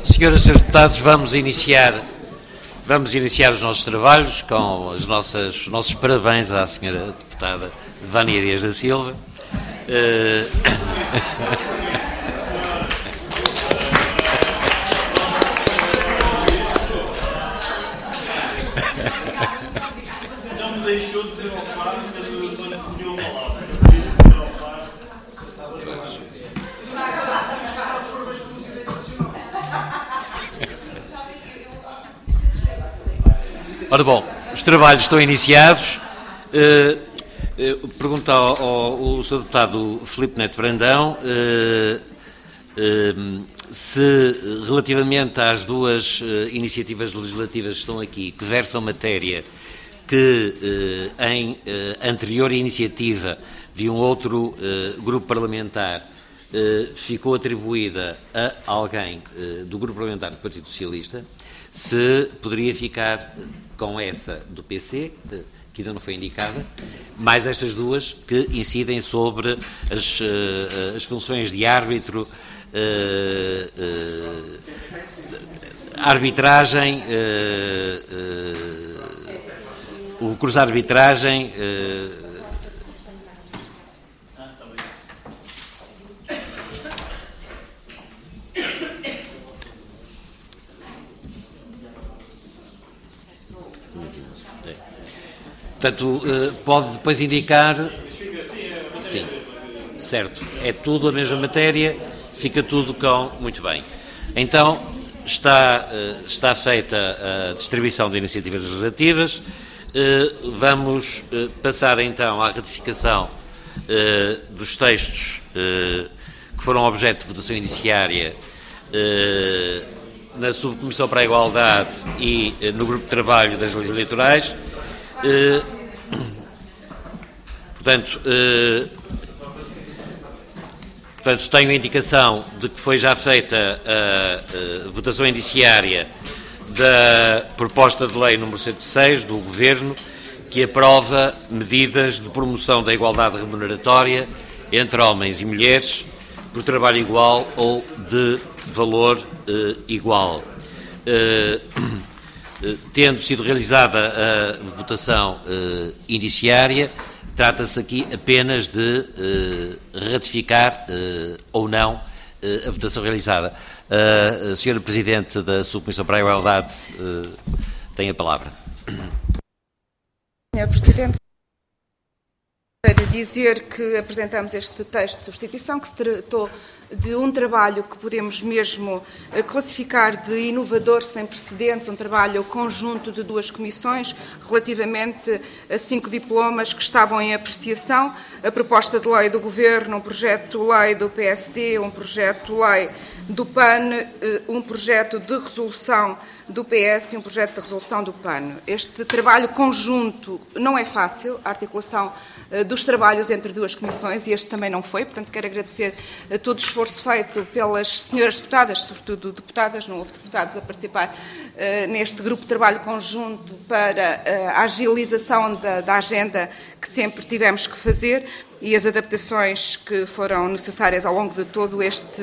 Senhoras e senhores deputados, vamos iniciar os nossos trabalhos com os nossos parabéns à senhora deputada Vânia Dias da Silva. Já me deixou dizer ao Fábio que eu pediu uma palavra. Ora bom, os trabalhos estão iniciados. Pergunto ao Sr. Deputado Filipe Neto Brandão se, relativamente às duas iniciativas legislativas que estão aqui, que versam matéria que em anterior iniciativa de um outro grupo parlamentar ficou atribuída a alguém do grupo parlamentar do Partido Socialista, se poderia ficar com essa do PC, que ainda não foi indicada, mais estas duas que incidem sobre as funções de árbitro, arbitragem, o recurso à arbitragem. Portanto, pode depois indicar. Sim, certo. É tudo a mesma matéria, fica tudo com. Muito bem. Então, está feita a distribuição de iniciativas legislativas. Vamos passar então à ratificação dos textos que foram objeto de votação indiciária na Subcomissão para a Igualdade e no Grupo de Trabalho das Leis Eleitorais. Portanto, tenho a indicação de que foi já feita a votação indiciária da proposta de lei número 106 do Governo, que aprova medidas de promoção da igualdade remuneratória entre homens e mulheres por trabalho igual ou de valor igual. Tendo sido realizada a votação indiciária, trata-se aqui apenas de ratificar ou não a votação realizada. A senhora Presidente da Subcomissão para a Igualdade tem a palavra. Senhor Presidente, para dizer que apresentamos este texto de substituição, que se tratou de um trabalho que podemos mesmo classificar de inovador, sem precedentes, um trabalho conjunto de duas comissões, relativamente a 5 diplomas que estavam em apreciação, a proposta de lei do Governo, um projeto de lei do PSD, um projeto de lei do PAN, um projeto de resolução do PS e um projeto de resolução do PAN. Este trabalho conjunto não é fácil, a articulação dos trabalhos entre duas comissões, e este também não foi, portanto quero agradecer a todo o esforço feito pelas senhoras deputadas, sobretudo deputadas, não houve deputados a participar neste grupo de trabalho conjunto para a agilização da agenda que sempre tivemos que fazer e as adaptações que foram necessárias ao longo de todos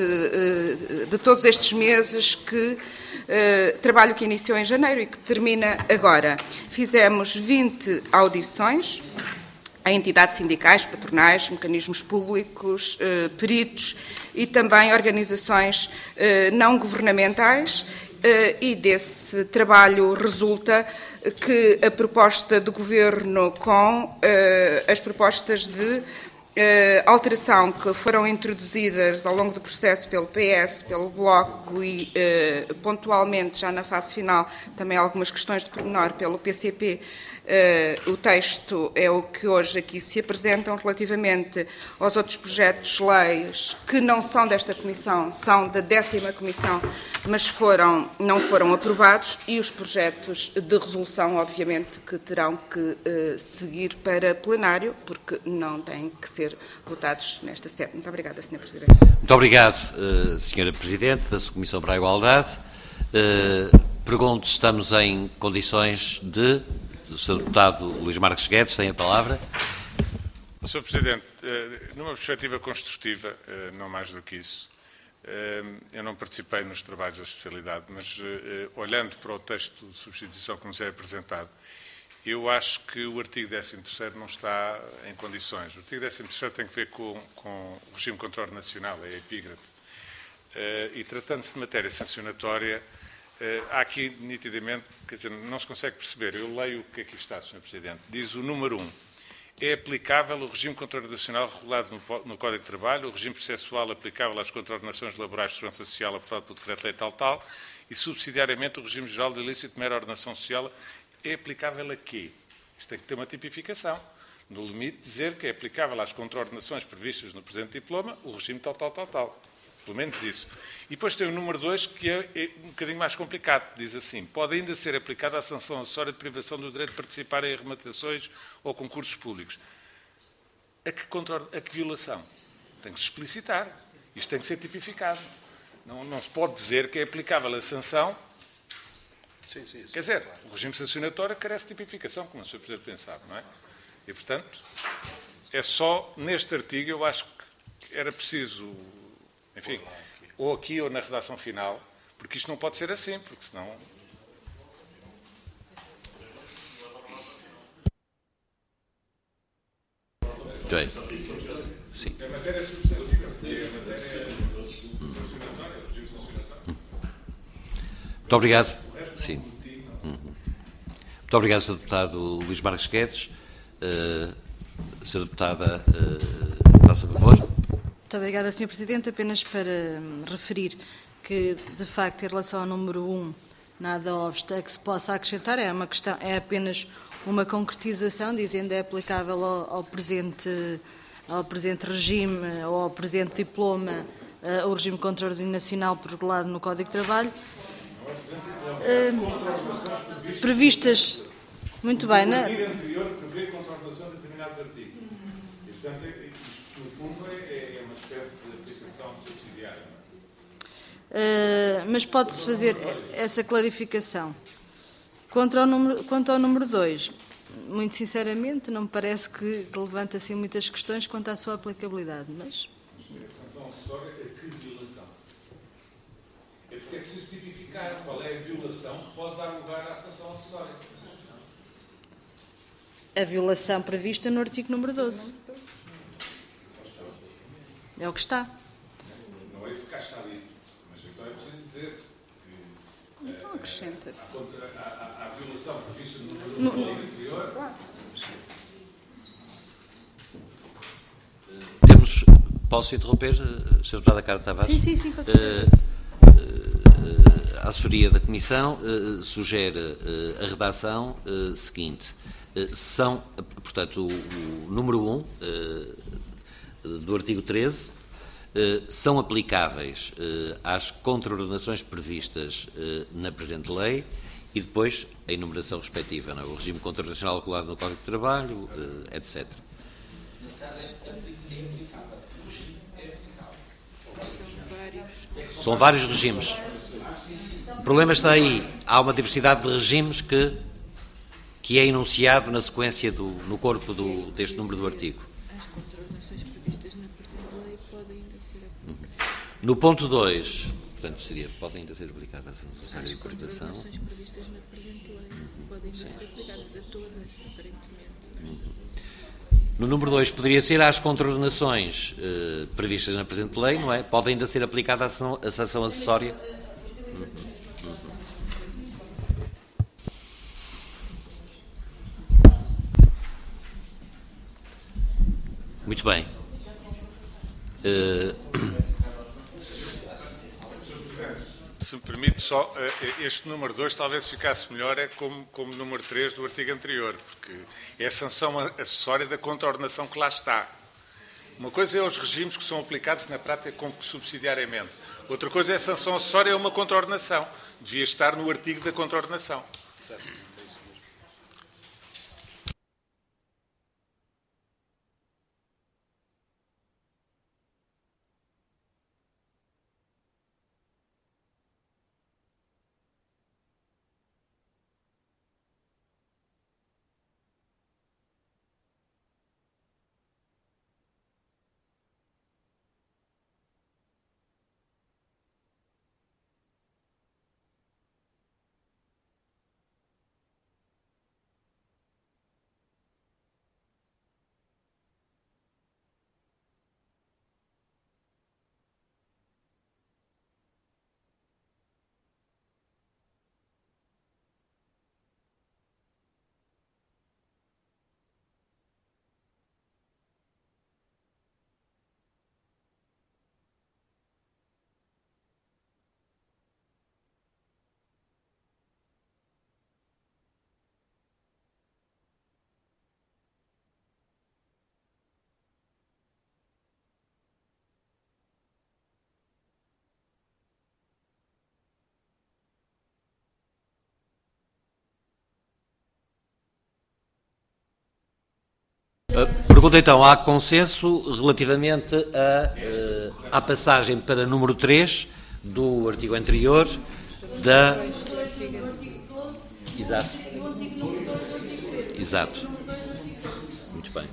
estes meses, trabalho que iniciou em janeiro e que termina agora. Fizemos 20 audições a entidades sindicais, patronais, mecanismos públicos, peritos e também organizações não governamentais, e desse trabalho resulta que a proposta do Governo com as propostas de alteração que foram introduzidas ao longo do processo pelo PS, pelo Bloco e, pontualmente, já na fase final, também algumas questões de pormenor pelo PCP, o texto é o que hoje aqui se apresentam relativamente aos outros projetos de leis que não são desta Comissão, são da 10ª Comissão, mas não foram aprovados, e os projetos de resolução, obviamente, que terão que seguir para plenário, porque não têm que ser votados nesta sede. Muito obrigada, Sr. Presidente. Muito obrigado, Sra. Presidente da Subcomissão para a Igualdade. Pergunto se estamos em condições de... O Sr. Deputado Luís Marques Guedes tem a palavra. Sr. Presidente, numa perspectiva construtiva, não mais do que isso, Eu não participei nos trabalhos da especialidade, mas olhando para o texto de substituição que nos é apresentado, eu acho que o artigo 13º não está em condições. O artigo 13º tem que ver com o regime de controle nacional, é a epígrafe. E tratando-se de matéria sancionatória, há aqui nitidamente, quer dizer, não se consegue perceber. Eu leio o que aqui está, Sr. Presidente. Diz o número 1. É aplicável o regime de controle nacional regulado no Código de Trabalho, o regime processual aplicável às contraordenações laborais de segurança social aprovado pelo Decreto-Lei tal, e subsidiariamente o regime geral de ilícito de mera ordenação social é aplicável a quê? Isto tem que ter uma tipificação. No limite, dizer que é aplicável às contraordenações previstas no presente diploma o regime tal. Pelo menos isso. E depois tem o número 2, que é um bocadinho mais complicado. Diz assim, pode ainda ser aplicada a sanção acessória de privação do direito de participar em arrematações ou concursos públicos. A que violação? Tem que se explicitar. Isto tem que ser tipificado. Não se pode dizer que é aplicável a sanção. Sim, quer dizer, o regime sancionatório carece de tipificação, como o Sr. Presidente bem sabe, não é? E, portanto, é só neste artigo, eu acho que era preciso... Enfim, ou aqui ou na redação final, porque isto não pode ser assim, porque senão... Muito bem. Sim. A matéria é substantiva, a matéria sancionatória, o regime sancionatório. Muito obrigado. Sim. Muito obrigado, Sr. Deputado Luís Marques Guedes. Sra. Deputada, faça favor. Muito obrigada, Sr. Presidente. Apenas para referir que, de facto, em relação ao número 1, nada obsta que se possa acrescentar, é apenas uma concretização, dizendo é aplicável ao presente regime ou ao presente diploma o regime de controle nacional regulado no Código de Trabalho. Previstas, muito bem, O artigo anterior prevê contraordenação de determinados artigos. E, portanto, isto, no fundo, é uma espécie de aplicação subsidiária. Mas pode-se fazer essa clarificação. Quanto ao número 2, muito sinceramente, não me parece que levante assim muitas questões quanto à sua aplicabilidade, mas... A sanção acessória é que violação? É porque é preciso tipificar qual é a violação que pode dar lugar à sanção acessória. A violação prevista no artigo número 12. É o que está. Não é isso que cá está dito, mas então é preciso dizer que Então acrescenta-se. a violação prevista no artigo anterior. Claro. Temos... Posso interromper, Sra. Deputada Carla Tavares? Sim, com certeza. A assessoria da Comissão sugere a redação seguinte. Portanto, o número 1 do artigo 13 são aplicáveis às contraordenações previstas na presente lei e depois a enumeração respectiva, não é? O regime contraordenacional regulado no Código de Trabalho, etc. São vários regimes. O problema está aí. Há uma diversidade de regimes que é enunciado na sequência no corpo deste número do artigo. As contraordenações previstas na presente lei podem ainda ser aplicadas. No ponto 2, portanto, podem ainda ser aplicadas a sanção de importação. As contraordenações previstas na presente lei podem ainda ser aplicadas a todas, aparentemente. No número 2 poderia ser às contraordenações previstas na presente lei, não é? Pode ainda ser aplicada a sanção acessória. Muito bem. Se me permite só, este número 2 talvez ficasse melhor como número 3 do artigo anterior, porque é a sanção acessória da contraordenação que lá está. Uma coisa é os regimes que são aplicados na prática como subsidiariamente. Outra coisa é a sanção acessória a uma contraordenação. Devia estar no artigo da contraordenação. Certo. Pergunta então, há consenso relativamente à passagem para número 3 do artigo anterior da... Exato. Exato. Muito bem.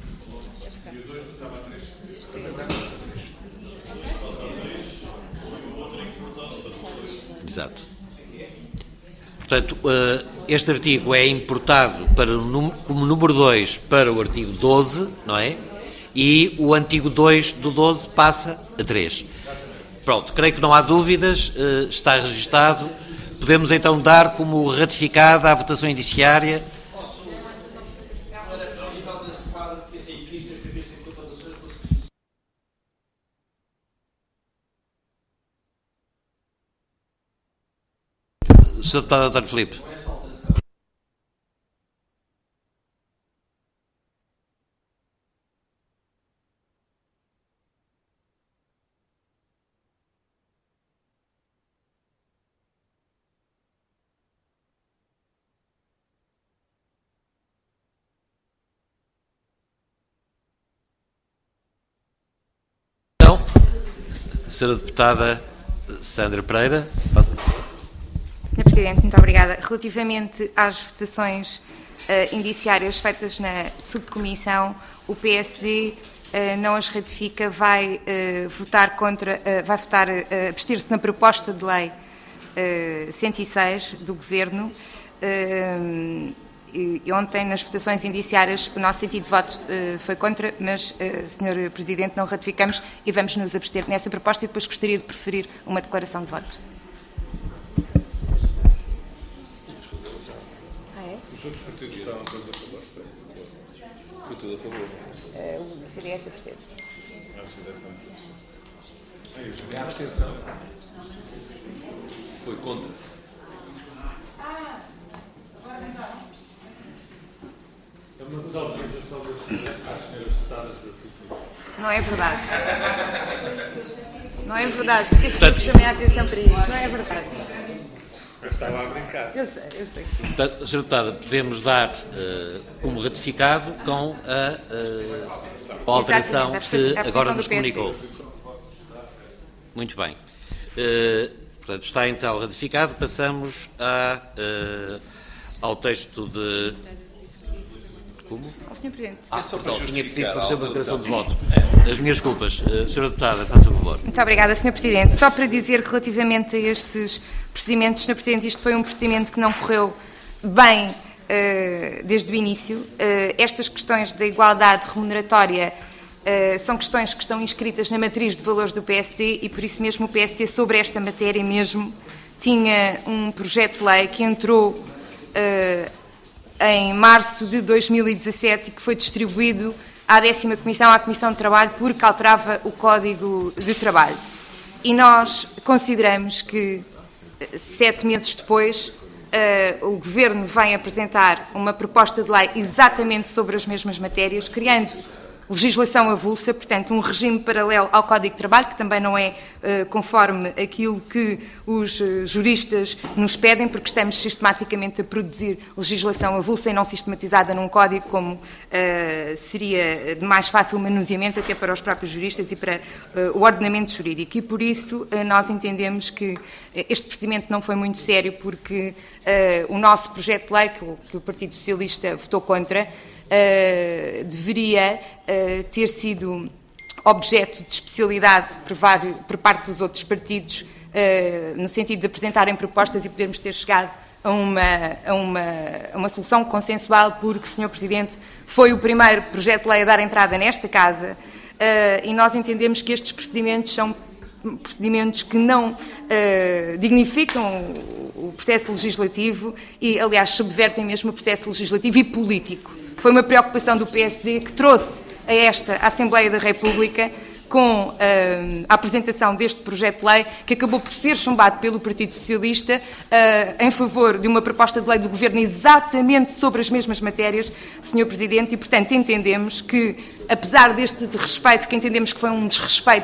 Exato. Portanto, este artigo é importado como número 2 para o artigo 12, não é? E o antigo 2 do 12 passa a 3. Pronto, creio que não há dúvidas, está registado. Podemos então dar como ratificada a votação indiciária. Sr. Deputado António Filipe. Então, Sra. Deputada Sandra Pereira. Sr. Presidente, muito obrigada. Relativamente às votações indiciárias feitas na subcomissão, o PSD não as ratifica, vai votar contra, vai votar abster-se na proposta de lei 106 do Governo. E ontem, nas votações indiciárias, o nosso sentido de voto foi contra, mas, Sr. Presidente, não ratificamos e vamos nos abster nessa proposta e depois gostaria de preferir uma declaração de voto. Os outros partidos estavam todos a favor? Foi tudo a favor? O CDS absteve-se. A abstenção foi contra. É uma desautorização das senhoras deputadas da subcomissão. Não é verdade. Não é verdade, porque é preciso que chamei a atenção para isso. Não é verdade. Mas estava a brincar. Eu sei que sim. Portanto, Sra. Deputada, podemos dar como ratificado com a alteração que agora nos comunicou. Muito bem. Portanto, está então ratificado. Passamos ao texto de... Como? Ao Sr. Presidente. Perdão, tinha pedido para fazer uma declaração de voto. As minhas culpas. Sra. Deputada, faça o favor. Muito obrigada, Sr. Presidente. Só para dizer que relativamente a estes procedimentos, Sr. Presidente, isto foi um procedimento que não correu bem desde o início. Estas questões da igualdade remuneratória são questões que estão inscritas na matriz de valores do PSD e por isso mesmo o PSD sobre esta matéria mesmo tinha um projeto de lei que entrou em março de 2017 e que foi distribuído à 10ª Comissão, à Comissão de Trabalho, porque alterava o Código de Trabalho. E nós consideramos que, 7 meses depois, o Governo vem apresentar uma proposta de lei exatamente sobre as mesmas matérias, criando legislação avulsa, portanto, um regime paralelo ao Código de Trabalho, que também não é conforme aquilo que os juristas nos pedem, porque estamos sistematicamente a produzir legislação avulsa e não sistematizada num código, como seria de mais fácil manuseamento até para os próprios juristas e para o ordenamento jurídico. E, por isso, nós entendemos que este procedimento não foi muito sério, porque o nosso projeto de lei, que o Partido Socialista votou contra, deveria ter sido objeto de especialidade por parte dos outros partidos, no sentido de apresentarem propostas e podermos ter chegado a uma solução consensual, porque, Sr. Presidente, foi o primeiro projeto de lei a dar entrada nesta Casa e nós entendemos que estes procedimentos são procedimentos que não dignificam o processo legislativo e, aliás, subvertem mesmo o processo legislativo e político. Foi uma preocupação do PSD que trouxe a esta Assembleia da República com a apresentação deste projeto de lei, que acabou por ser chumbado pelo Partido Socialista em favor de uma proposta de lei do Governo exatamente sobre as mesmas matérias, Sr. Presidente, e, portanto, entendemos que, apesar deste desrespeito, que entendemos que foi um desrespeito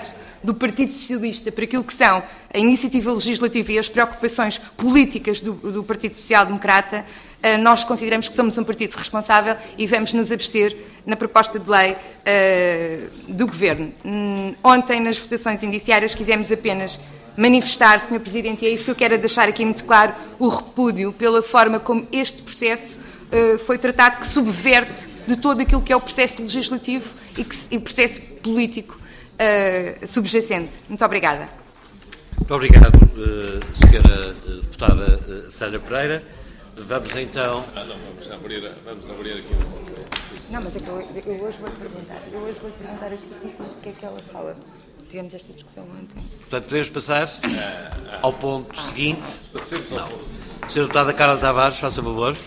do Partido Socialista para aquilo que são a iniciativa legislativa e as preocupações políticas do Partido Social Democrata, nós consideramos que somos um partido responsável e vamos nos abster na proposta de lei do Governo. Ontem, nas votações indiciárias, quisemos apenas manifestar, Sr. Presidente, e é isso que eu quero deixar aqui muito claro, o repúdio pela forma como este processo foi tratado, que subverte de todo aquilo que é o processo legislativo e o processo político subjacente. Muito obrigada. Muito obrigado, Sra. Deputada Sandra Pereira. Vamos então... vamos abrir aqui Não, mas é que eu hoje vou perguntar. Aqui o que é que ela fala. Tivemos esta discussão ontem. Portanto, podemos passar ao ponto seguinte. Não. Sra. Deputada Carla Tavares, faça favor.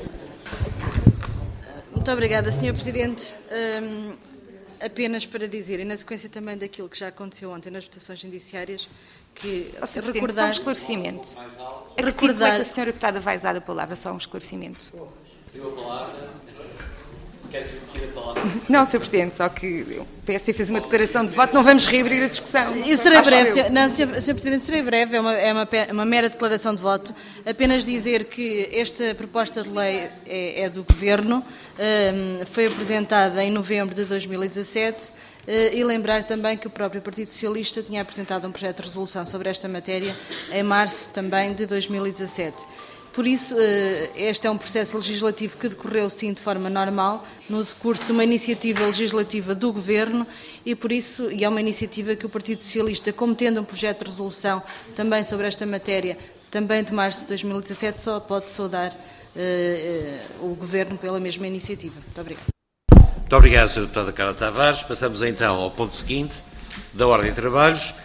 Muito obrigada, Sr. Presidente. Apenas para dizer, e na sequência também daquilo que já aconteceu ontem nas votações indiciárias, que recordar... Só um esclarecimento. A que título é que a Sra. Deputada vai usar a palavra? Só um esclarecimento. Deu a palavra. Quero repetir a palavra. Não, Sr. Presidente, só que o PSD fez uma declaração de voto, não vamos reabrir a discussão. Eu serei breve, não, Sr. Presidente, serei breve, é uma mera declaração de voto. Apenas dizer que esta proposta de lei é do Governo, foi apresentada em novembro de 2017, e lembrar também que o próprio Partido Socialista tinha apresentado um projeto de resolução sobre esta matéria em março também de 2017. Por isso, este é um processo legislativo que decorreu, sim, de forma normal, no decurso de uma iniciativa legislativa do Governo, e por isso, e é uma iniciativa que o Partido Socialista, como tendo um projeto de resolução também sobre esta matéria, também de março de 2017, só pode saudar o Governo pela mesma iniciativa. Muito obrigada. Muito obrigado, Sra. Deputada Carla Tavares. Passamos então ao ponto seguinte da ordem de trabalhos,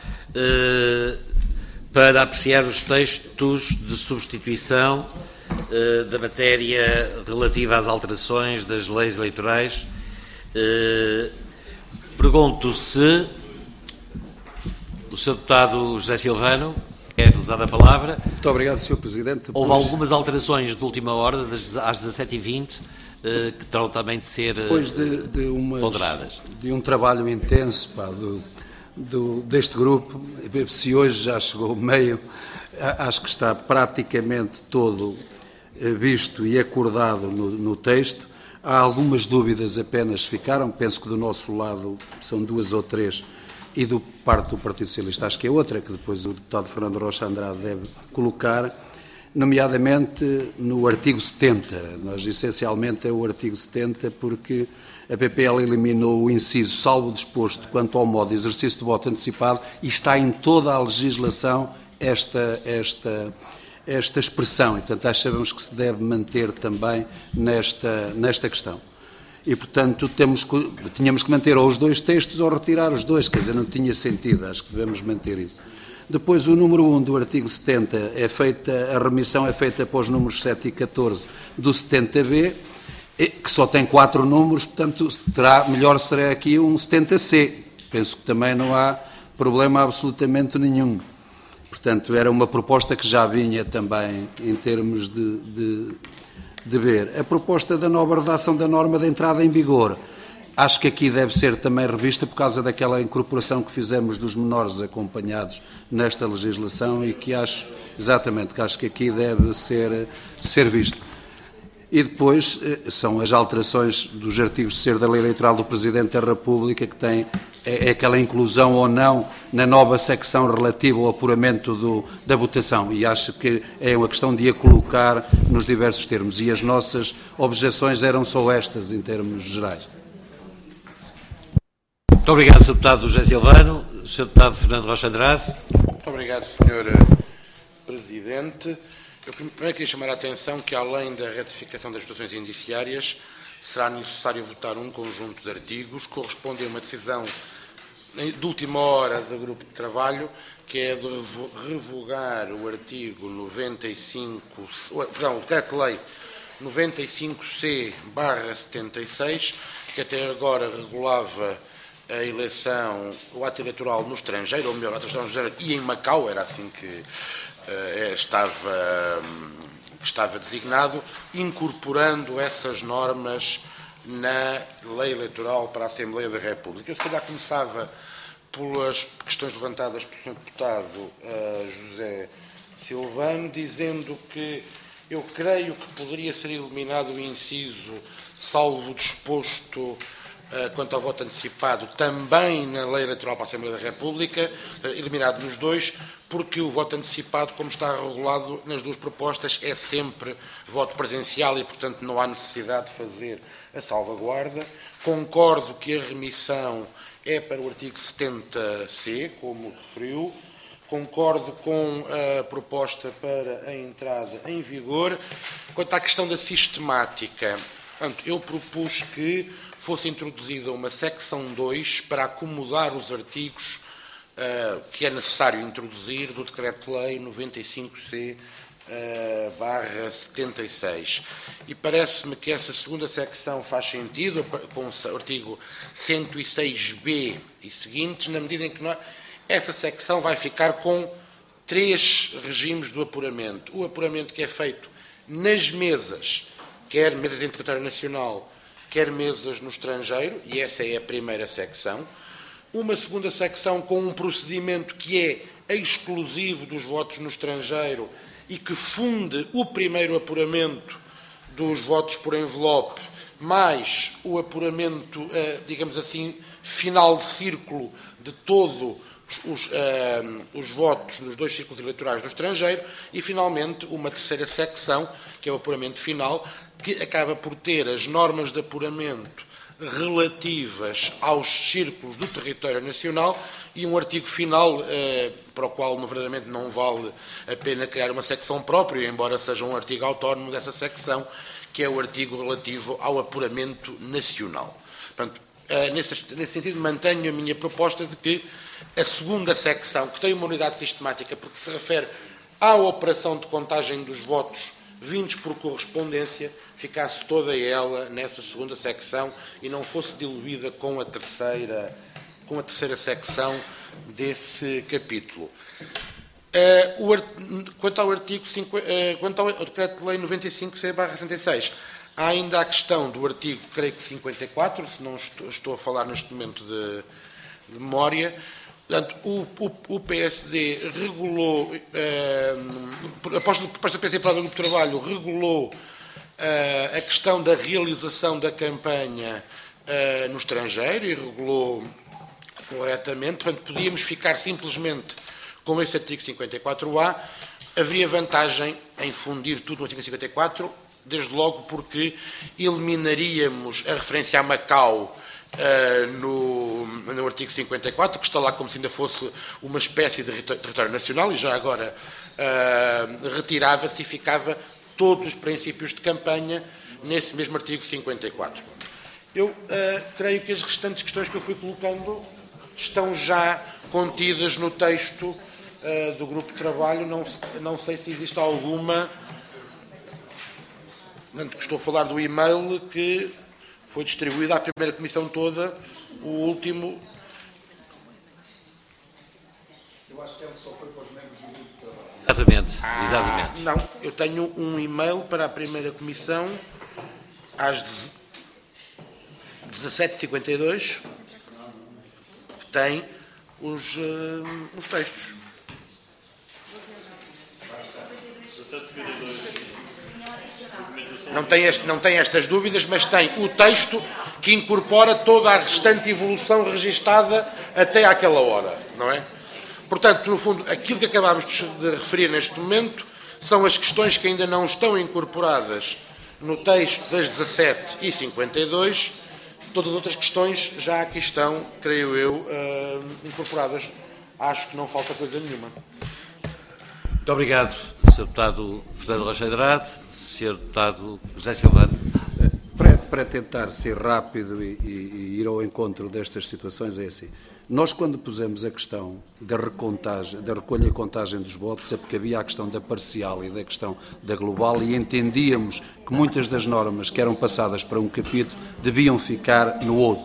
para apreciar os textos de substituição da matéria relativa às alterações das leis eleitorais. Pergunto se o Sr. Deputado José Silvano quer usar a palavra. Muito obrigado, Sr. Presidente. Houve algumas alterações de última hora, às 17h20, que terão também de ser ponderadas. De um trabalho intenso deste grupo, se hoje já chegou ao meio, acho que está praticamente todo visto e acordado no texto. Há algumas dúvidas apenas ficaram, penso que do nosso lado são 2 ou 3, e do parte do Partido Socialista acho que é outra, que depois o deputado Fernando Rocha Andrade deve colocar, nomeadamente no artigo 70. Nós, essencialmente, é o artigo 70 porque a PPL eliminou o inciso salvo disposto quanto ao modo de exercício do voto antecipado, e está em toda a legislação esta expressão, e portanto achamos que se deve manter também nesta questão. E portanto tínhamos que manter ou os 2 textos ou retirar os 2, quer dizer, não tinha sentido, acho que devemos manter isso. Depois, o número 1 do artigo 70, a remissão é feita para os números 7 e 14 do 70B, que só tem 4 números, portanto, melhor será aqui um 70C. Penso que também não há problema absolutamente nenhum. Portanto, era uma proposta que já vinha também em termos de ver. A proposta da nova redação da norma de entrada em vigor. Acho que aqui deve ser também revista por causa daquela incorporação que fizemos dos menores acompanhados nesta legislação, e que acho que aqui deve ser visto. E depois são as alterações dos artigos de ser da Lei Eleitoral do Presidente da República, que tem aquela inclusão ou não na nova secção relativa ao apuramento da votação, e acho que é uma questão de a colocar nos diversos termos, e as nossas objeções eram só estas em termos gerais. Muito obrigado, Sr. Deputado José Silvano. Sr. Deputado Fernando Rocha Andrade. Muito obrigado, Sr. Presidente. Eu primeiro queria chamar a atenção que, além da ratificação das votações indiciárias, será necessário votar um conjunto de artigos que correspondem a uma decisão de última hora do grupo de trabalho, que é de revogar o artigo 95, perdão, o decreto-lei 95C/76, que até agora regulava a eleição, o ato eleitoral no estrangeiro, ou melhor, o ato eleitoral no estrangeiro e em Macau, era assim que estava designado, incorporando essas normas na lei eleitoral para a Assembleia da República. Eu, se calhar, começava pelas questões levantadas pelo Sr. Deputado José Silvano, dizendo que eu creio que poderia ser eliminado o inciso salvo disposto quanto ao voto antecipado também na Lei Eleitoral para a Assembleia da República, eliminado nos dois, porque o voto antecipado, como está regulado nas duas propostas, é sempre voto presencial e, portanto, não há necessidade de fazer a salvaguarda. Concordo que a remissão é para o artigo 70C, como referiu. Concordo com a proposta para a entrada em vigor. Quanto à questão da sistemática, eu propus que fosse introduzida uma secção 2 para acomodar os artigos que é necessário introduzir do Decreto-Lei 95C/76. E parece-me que essa segunda secção faz sentido com o artigo 106B e seguintes, na medida em que essa secção vai ficar com 3 regimes do apuramento. O apuramento que é feito nas mesas, quer mesas em território nacional, quer mesas no estrangeiro, e essa é a primeira secção. Uma segunda secção com um procedimento que é exclusivo dos votos no estrangeiro e que funde o primeiro apuramento dos votos por envelope, mais o apuramento, digamos assim, final de círculo de todos os votos nos 2 círculos eleitorais do estrangeiro, e, finalmente, uma terceira secção, que é o apuramento final, que acaba por ter as normas de apuramento relativas aos círculos do território nacional e um artigo final para o qual, verdadeiramente, não vale a pena criar uma secção própria, embora seja um artigo autónomo dessa secção, que é o artigo relativo ao apuramento nacional. Portanto, nesse sentido, mantenho a minha proposta de que a segunda secção, que tem uma unidade sistemática, porque se refere à operação de contagem dos votos vindos por correspondência, ficasse toda ela nessa segunda secção e não fosse diluída com a terceira secção desse capítulo. Quanto ao artigo quanto ao Decreto-Lei 95C/76, há ainda a questão do artigo, creio que 54, se não estou a falar neste momento de memória. Portanto, o PSD regulou, após a proposta do PSD para o Grupo de Trabalho, regulou a questão da realização da campanha no estrangeiro e regulou corretamente. Portanto, podíamos ficar simplesmente com esse artigo 54A. Haveria vantagem em fundir tudo no artigo 54, desde logo porque eliminaríamos a referência a Macau no artigo 54, que está lá como se ainda fosse uma espécie de território nacional, e já agora retirava-se e ficava todos os princípios de campanha nesse mesmo artigo 54. Eu creio que as restantes questões que eu fui colocando estão já contidas no texto do grupo de trabalho. Não sei se existe alguma. Estou a falar do e-mail que foi distribuído à primeira comissão toda, o último. Eu acho que ele só foi para os membros do grupo de trabalho. Exatamente. Não, eu tenho um e-mail para a primeira comissão às 17h52 que tem os textos. 17h52. Não tem estas dúvidas, mas tem o texto que incorpora toda a restante evolução registada até àquela hora, não é? Portanto, no fundo, aquilo que acabámos de referir neste momento são as questões que ainda não estão incorporadas no texto das 17h52. Todas as outras questões já aqui estão, creio eu, incorporadas. Acho que não falta coisa nenhuma. Muito obrigado, Sr. Deputado Fernando Rocha Andrade. Sr. Deputado José Silvano. Para tentar ser rápido e ir ao encontro destas situações, é assim. Nós, quando pusemos a questão da recontagem, da recolha e contagem dos votos, é porque havia a questão da parcial e da questão da global, e entendíamos que muitas das normas que eram passadas para um capítulo deviam ficar no outro.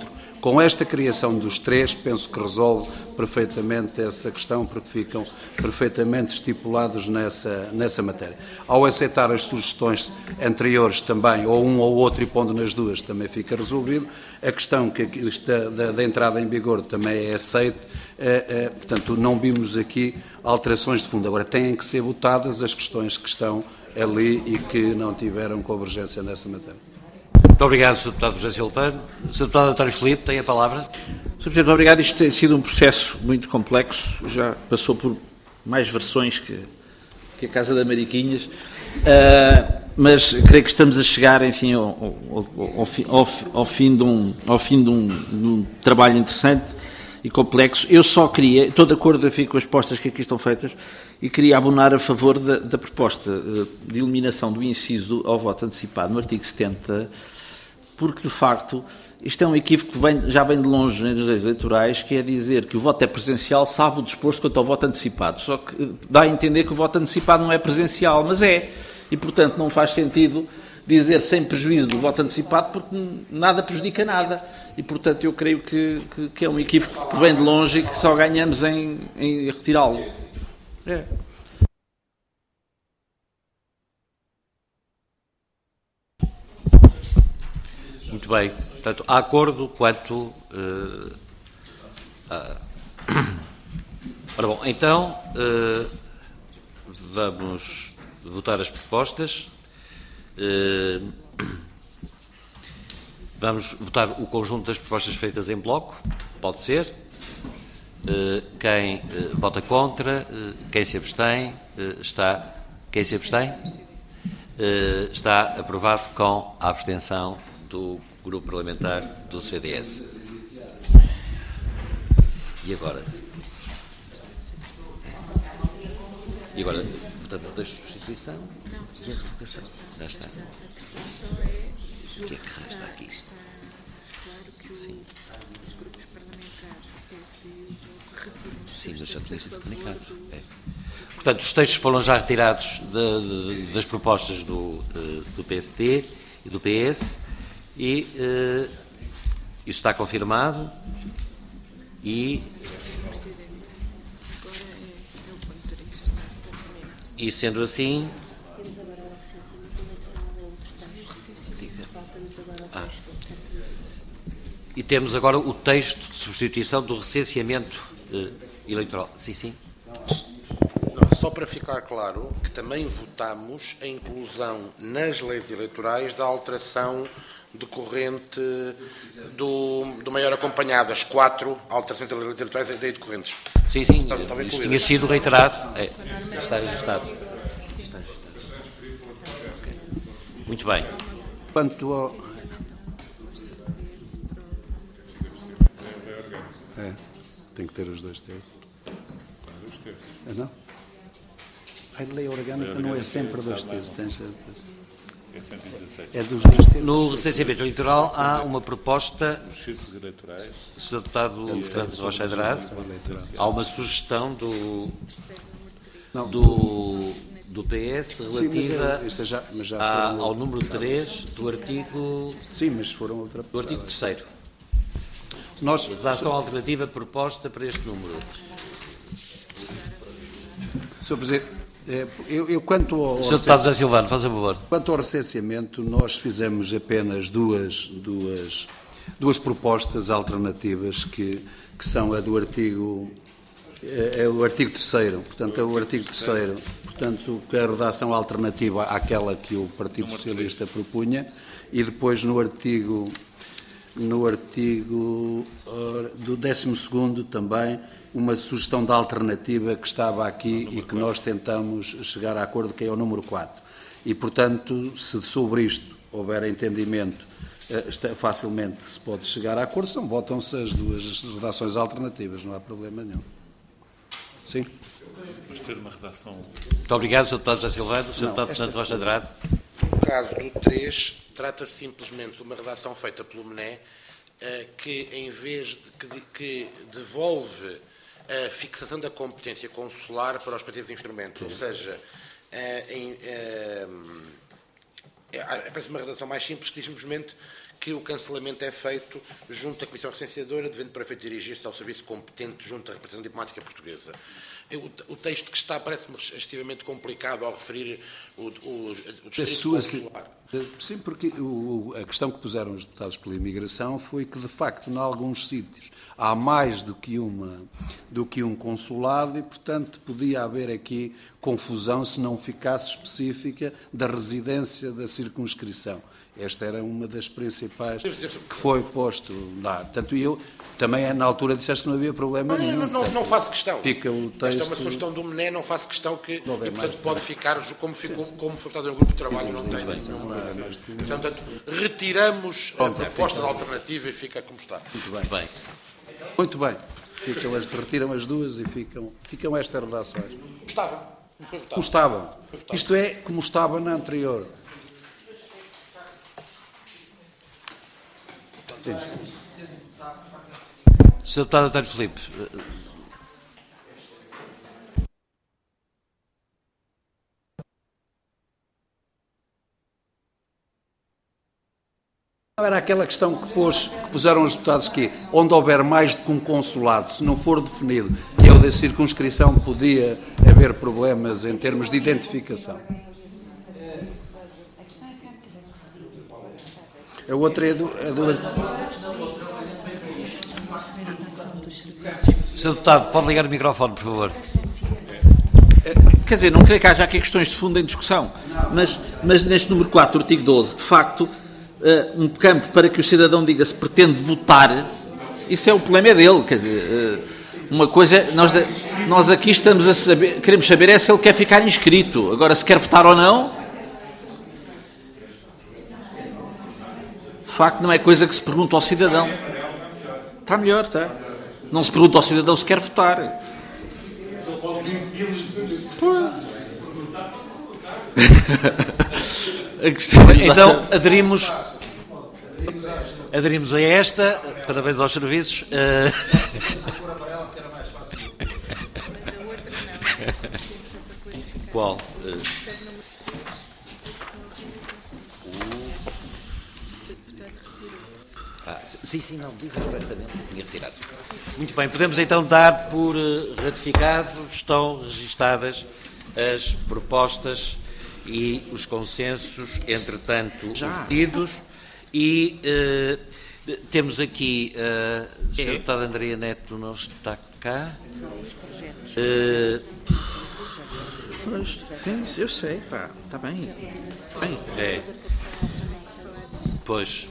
Com esta criação dos 3, penso que resolve perfeitamente essa questão, porque ficam perfeitamente estipulados nessa matéria. Ao aceitar as sugestões anteriores também, ou um ou outro e pondo nas duas, também fica resolvido. A questão da entrada em vigor também é aceita, portanto, não vimos aqui alterações de fundo. Agora, têm que ser votadas as questões que estão ali e que não tiveram convergência nessa matéria. Muito obrigado, Sr. Deputado José Silveira. Sr. Deputado António Filipe, tem a palavra. Sr. Presidente, obrigado. Isto tem sido um processo muito complexo, já passou por mais versões que a Casa da Mariquinhas, mas creio que estamos a chegar, enfim, ao fim de um trabalho interessante e complexo. Eu só queria, estou de acordo enfim, com as propostas que aqui estão feitas, e queria abonar a favor da proposta de eliminação do inciso ao voto antecipado no artigo 70, porque, de facto, isto é um equívoco que já vem de longe nas leis eleitorais, que é dizer que o voto é presencial, salvo o disposto quanto ao voto antecipado. Só que dá a entender que o voto antecipado não é presencial, mas é. E, portanto, não faz sentido dizer sem prejuízo do voto antecipado, porque nada prejudica nada. E, portanto, eu creio que é um equívoco que vem de longe e que só ganhamos em retirá-lo. É. Muito bem. Portanto, há acordo quanto... Ora bom, então, vamos votar as propostas. Vamos votar o conjunto das propostas feitas em bloco. Pode ser. Quem vota contra, quem se abstém, quem se abstém, está aprovado com a abstenção do Grupo Parlamentar do CDS. E agora? Votamos o texto de substituição e a revogação. Já está. O que é que resta aqui? Sim. Os grupos parlamentares, o PSD e o Bloco retiram os Sim, mas já tinha sido comunicado. Portanto, os textos foram já retirados das propostas do PSD e do PS e isso está confirmado e sendo assim... E temos agora o texto de substituição do recenseamento eleitoral. Sim. Só para ficar claro que também votamos a inclusão nas leis eleitorais da alteração decorrente do maior acompanhado, as 4 alterações eleitorais daí decorrentes. Sim, isso tinha sido reiterado. Está registado. Muito bem. Quanto ao... tem que ter os 2 terços. Não? A lei orgânica não é sempre 2 terços. É 116. É dos 2 terços. No recenseamento eleitoral há uma proposta... Nos círculos eleitorais... Sr. Deputado Fernando Rocha Andrade, há uma sugestão do PS relativa ao número 3 do artigo... Sim, mas foram ultrapassados. Do artigo 3º. Redação alternativa proposta para este número. Sr. Presidente, eu quanto ao... Sr. Deputado José Silvano, faz a favor. Quanto ao recenseamento, nós fizemos apenas duas propostas alternativas que são a do artigo... É o artigo 3º, portanto, é o artigo 3º. Portanto, que a redação alternativa àquela que o Partido Socialista propunha e depois no artigo do 12º também uma sugestão de alternativa que estava aqui e que nós tentamos chegar a acordo, que é o número 4. E, portanto, se sobre isto houver entendimento, facilmente se pode chegar a acordo, votam-se as duas redações alternativas, não há problema nenhum. Sim? Vamos ter uma redação... Muito obrigado, Sr. Deputado José Silveira. Sr. Deputado Fernando Rocha Andrade. No caso do 3, trata-se simplesmente de uma redação feita pelo MNE que, em vez de que devolve a fixação da competência consular para os respectivos instrumentos, ou seja, parece uma redação mais simples que diz simplesmente que o cancelamento é feito junto à Comissão Recenseadora, devendo para efeito dirigir-se ao serviço competente junto à representação diplomática portuguesa. O texto que está parece-me excessivamente complicado ao referir o distrito consular. Sim, porque a questão que puseram os deputados pela imigração foi que, de facto, em alguns sítios há mais do que um consulado e, portanto, podia haver aqui confusão se não ficasse específica da residência da circunscrição. Esta era uma das principais que foi posto lá. Portanto, eu também, na altura, disseste que não havia problema nenhum. Não faço questão. Fica o texto... Esta é uma sugestão do Mené, não faço questão que... E, portanto, pode ficar, como foi estado em um grupo de trabalho, não tem nenhuma... Portanto, retiramos a proposta de alternativa e fica como está. Muito bem. Retiram as duas e ficam estas redações. Como estavam. Isto é, como estava na anterior. Sr. Deputado António Filipe. Era aquela questão que puseram os deputados que, onde houver mais do que um consulado, se não for definido que é o da circunscrição, podia haver problemas em termos de identificação. A outra é do... Sr. Deputado, pode ligar o microfone, por favor. Quer dizer, não creio que haja aqui questões de fundo em discussão, mas neste número 4, artigo 12, de facto, um campo para que o cidadão diga se pretende votar, isso é o problema dele, quer dizer, uma coisa, nós aqui estamos a saber, queremos saber é se ele quer ficar inscrito, agora se quer votar ou não, de facto não é coisa que se pergunta ao cidadão. Está melhor, está. Não se pergunta ao cidadão se quer votar. Então, aderimos a esta. Parabéns aos serviços. Qual? Sim, não, diz expressamente que tinha retirado. Muito bem, podemos então dar por ratificado, estão registadas as propostas e os consensos, entretanto, obtidos, e temos aqui a Sra. Deputada Andreia Neto não está cá. Sim, eu sei, pá, está bem. Pois...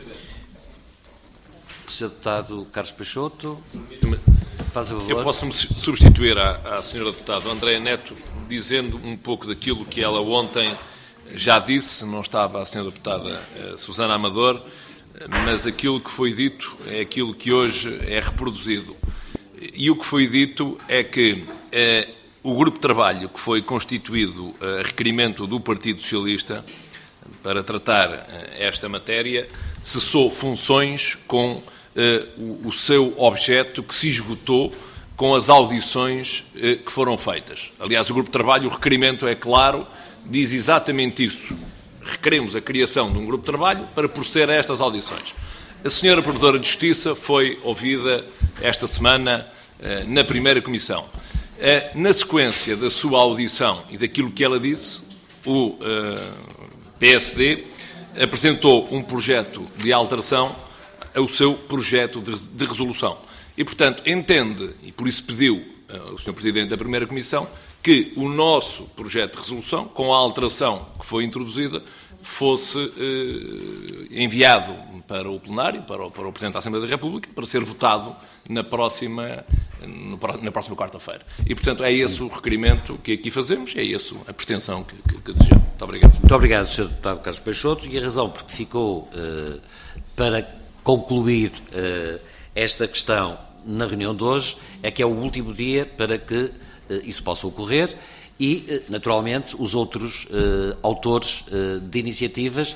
Sr. Deputado Carlos Peixoto, faz o favor. Eu posso-me substituir à Sra. Deputada Andreia Neto, dizendo um pouco daquilo que ela ontem já disse, não estava a Sra. Deputada Susana Amador, mas aquilo que foi dito é aquilo que hoje é reproduzido. E o que foi dito é que o grupo de trabalho que foi constituído a requerimento do Partido Socialista para tratar esta matéria cessou funções com o seu objeto que se esgotou com as audições que foram feitas. Aliás, o grupo de trabalho, o requerimento é claro, diz exatamente isso. Requeremos a criação de um grupo de trabalho para proceder a estas audições. A senhora Provedora de Justiça foi ouvida esta semana na primeira comissão. Na sequência da sua audição e daquilo que ela disse, o PSD apresentou um projeto de alteração ao seu projeto de resolução. E, portanto, entende, e por isso pediu o Sr. Presidente da Primeira Comissão, que o nosso projeto de resolução, com a alteração que foi introduzida, fosse enviado para o plenário, para o Presidente da Assembleia da República, para ser votado na próxima quarta-feira. E, portanto, é esse o requerimento que aqui fazemos, é essa a pretensão que desejamos. Muito obrigado. Muito obrigado, Sr. Deputado Carlos Peixoto. E a razão porque ficou para concluir esta questão na reunião de hoje é que é o último dia para que isso possa ocorrer e, naturalmente, os outros autores de iniciativas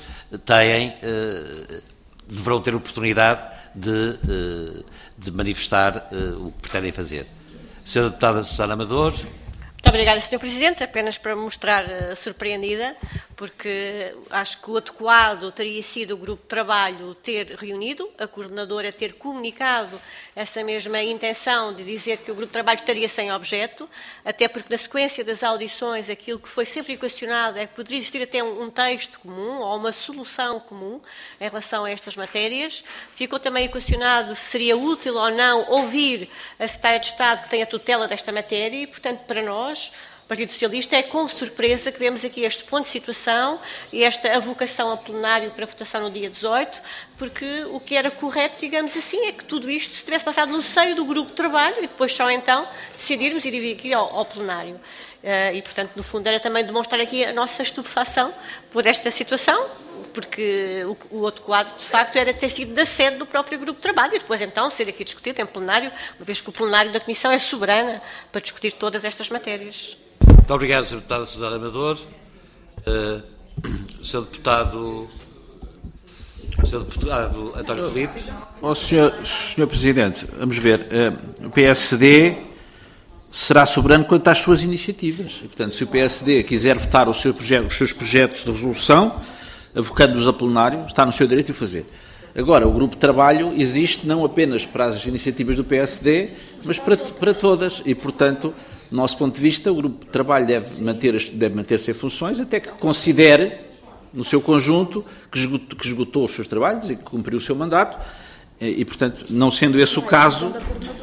deverão ter oportunidade de manifestar o que pretendem fazer. Sra. Deputada Susana Amador. Muito obrigada, Sr. Presidente. Apenas para me mostrar surpreendida, porque acho que o adequado teria sido o grupo de trabalho ter reunido, a coordenadora ter comunicado essa mesma intenção de dizer que o grupo de trabalho estaria sem objeto, até porque na sequência das audições aquilo que foi sempre questionado é que poderia existir até um texto comum ou uma solução comum em relação a estas matérias. Ficou também questionado se seria útil ou não ouvir a Secretária de Estado que tem a tutela desta matéria e, portanto, para nós, o Partido Socialista, é com surpresa que vemos aqui este ponto de situação e esta avocação ao plenário para votação no dia 18, porque o que era correto, digamos assim, é que tudo isto se tivesse passado no seio do grupo de trabalho e depois só então decidirmos ir aqui ao plenário. E, portanto, no fundo, era também demonstrar aqui a nossa estupefação por esta situação, porque o outro quadro, de facto, era ter sido da sede do próprio grupo de trabalho e depois, então, ser aqui discutido em plenário, uma vez que o plenário da Comissão é soberana para discutir todas estas matérias. Muito obrigado, Sr. Deputado Susana Amador. Sr. Deputado António Filipe. Senhor Presidente, vamos ver. O PSD será soberano quanto às suas iniciativas. E, portanto, se o PSD quiser votar os seus projetos de resolução, avocando-os a plenário, está no seu direito de o fazer. Agora, o grupo de trabalho existe não apenas para as iniciativas do PSD, mas para todas. E, portanto, do nosso ponto de vista, o grupo de trabalho deve manter-se em funções até que considere, no seu conjunto, que esgotou os seus trabalhos e que cumpriu o seu mandato. E, portanto, não sendo esse o caso,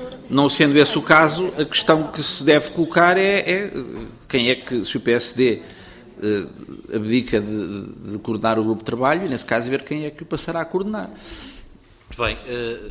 a questão que se deve colocar é quem é que, se o PSD abdica de coordenar o grupo de trabalho, e nesse caso ver quem é que o passará a coordenar. Muito bem.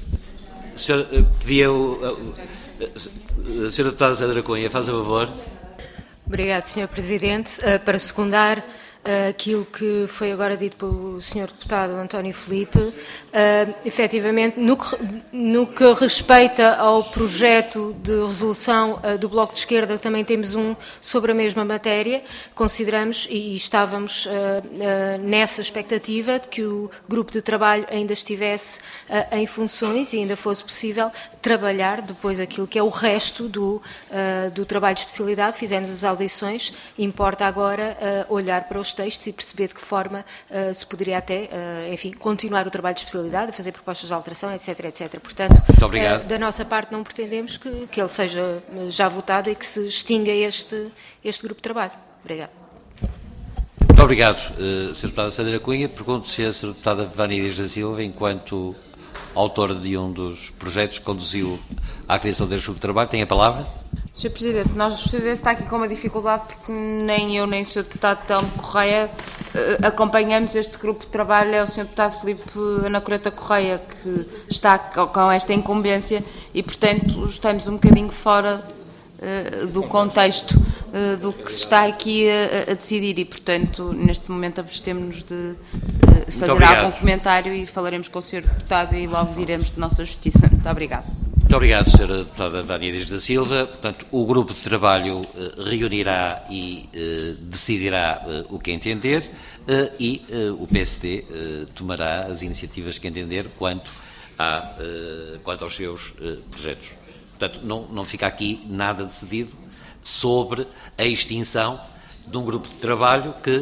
A Sra. Deputada Sandra Cunha, faz a favor. Obrigado, Sr. Presidente. Para secundar aquilo que foi agora dito pelo Sr. Deputado António Filipe, efetivamente, no que respeita ao projeto de resolução do Bloco de Esquerda, também temos um sobre a mesma matéria. Consideramos e estávamos nessa expectativa de que o grupo de trabalho ainda estivesse em funções e ainda fosse possível trabalhar depois aquilo que é o resto do trabalho de especialidade. Fizemos as audições, importa agora olhar para os textos e perceber de que forma se poderia até, enfim, continuar o trabalho de especialidade, fazer propostas de alteração, etc, etc. Portanto, da nossa parte não pretendemos que ele seja já votado e que se extinga este grupo de trabalho. Obrigado. Muito obrigado, Sra. Deputada Sandra Cunha. Pergunto se a Sra. Deputada Vânia Dias da Silva, enquanto autora de um dos projetos que conduziu à criação deste grupo de trabalho, tem a palavra. Sr. Presidente, nós o CDS está aqui com uma dificuldade porque nem eu nem o Sr. Deputado Telmo Correia acompanhamos este grupo de trabalho. É o Sr. Deputado Filipe Anacoreta Correia que está com esta incumbência e, portanto, estamos um bocadinho fora do contexto do que se está aqui a decidir e, portanto, neste momento abstemos-nos de fazer algum comentário e falaremos com o Sr. Deputado e logo diremos de nossa justiça. Muito obrigada. Muito obrigado, Sra. Deputada Vânia Dias da Silva. Portanto, o grupo de trabalho reunirá e decidirá o que entender e o PSD tomará as iniciativas que entender quanto aos seus projetos. Portanto, não fica aqui nada decidido sobre a extinção de um grupo de trabalho que,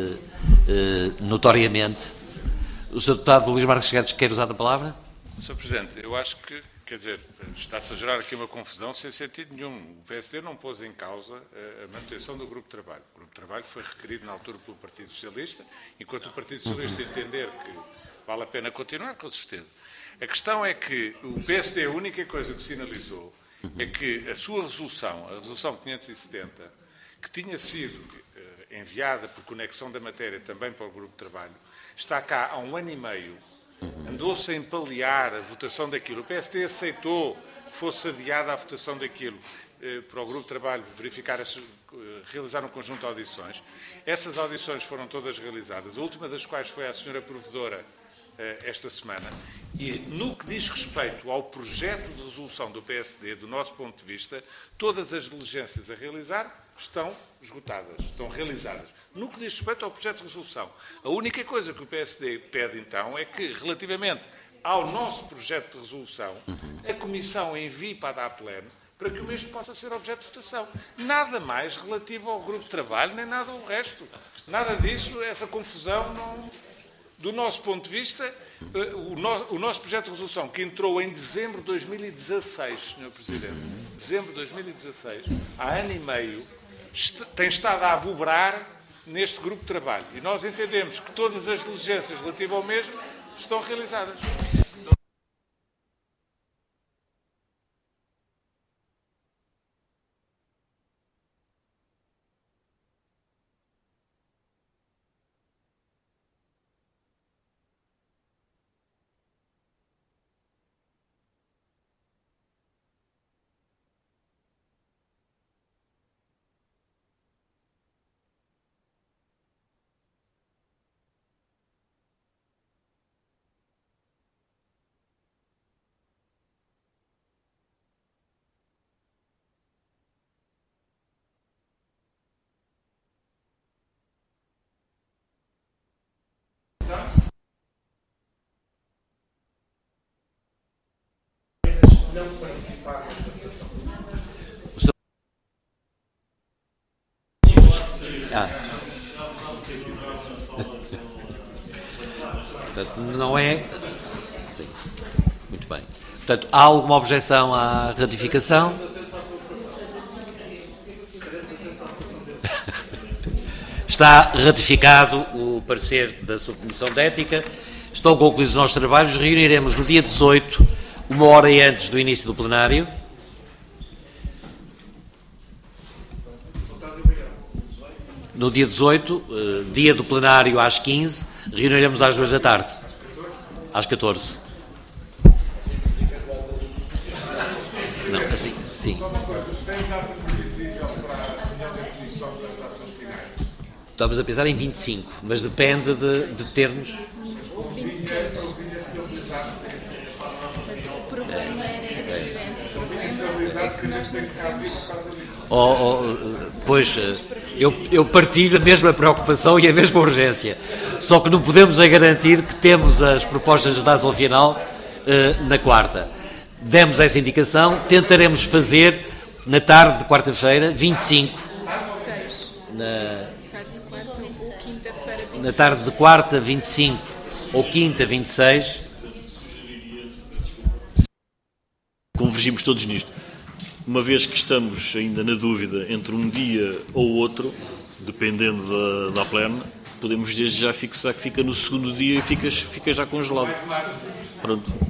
notoriamente... O Sr. Deputado Luís Marques Guedes quer usar a palavra? Sr. Presidente, eu acho que, quer dizer, está-se a gerar aqui uma confusão sem sentido nenhum. O PSD não pôs em causa a manutenção do grupo de trabalho. O grupo de trabalho foi requerido na altura pelo Partido Socialista, enquanto o Partido Socialista entender que vale a pena continuar, com certeza. A questão é que o PSD, a única coisa que sinalizou é que a sua resolução, a resolução 570, que tinha sido enviada por conexão da matéria também para o grupo de trabalho, está cá há 1 ano e meio, andou-se a empalear a votação daquilo. O PSD aceitou que fosse adiada a votação daquilo para o grupo de trabalho verificar, realizar um conjunto de audições. Essas audições foram todas realizadas, a última das quais foi à senhora provedora esta semana, e no que diz respeito ao projeto de resolução do PSD, do nosso ponto de vista, todas as diligências a realizar estão esgotadas, estão realizadas. No que diz respeito ao projeto de resolução, a única coisa que o PSD pede, então, é que, relativamente ao nosso projeto de resolução, a Comissão envie para a DAPLEN para que o mesmo possa ser objeto de votação. Nada mais relativo ao grupo de trabalho, nem nada ao resto. Nada disso, essa confusão, não, do nosso ponto de vista, o nosso projeto de resolução, que entrou em dezembro de 2016, Sr. Presidente, dezembro de 2016, há ano e meio, tem estado a aboberar neste grupo de trabalho. E nós entendemos que todas as diligências relativas ao mesmo estão realizadas. Não participar. Portanto, não é... Sim. Muito bem. Portanto, há alguma objeção à ratificação? Está ratificado o parecer da Subcomissão de Ética. Estão concluídos os nossos trabalhos. Reuniremos no dia 18, uma hora antes do início do plenário. No dia 18, dia do plenário às 15, reuniremos às 2 da tarde. Às 14. Não, assim, sim. Estamos a pensar em 25, mas depende de termos... Pois, eu partilho a mesma preocupação e a mesma urgência, só que não podemos garantir que temos as propostas de data final na quarta. Demos essa indicação, tentaremos fazer na tarde de quarta-feira, 25, na tarde de quarta, 25, ou quinta, 26. Convergimos todos nisto. Uma vez que estamos ainda na dúvida entre um dia ou outro, dependendo da plena, podemos desde já fixar que fica no segundo dia e fica já congelado. Pronto.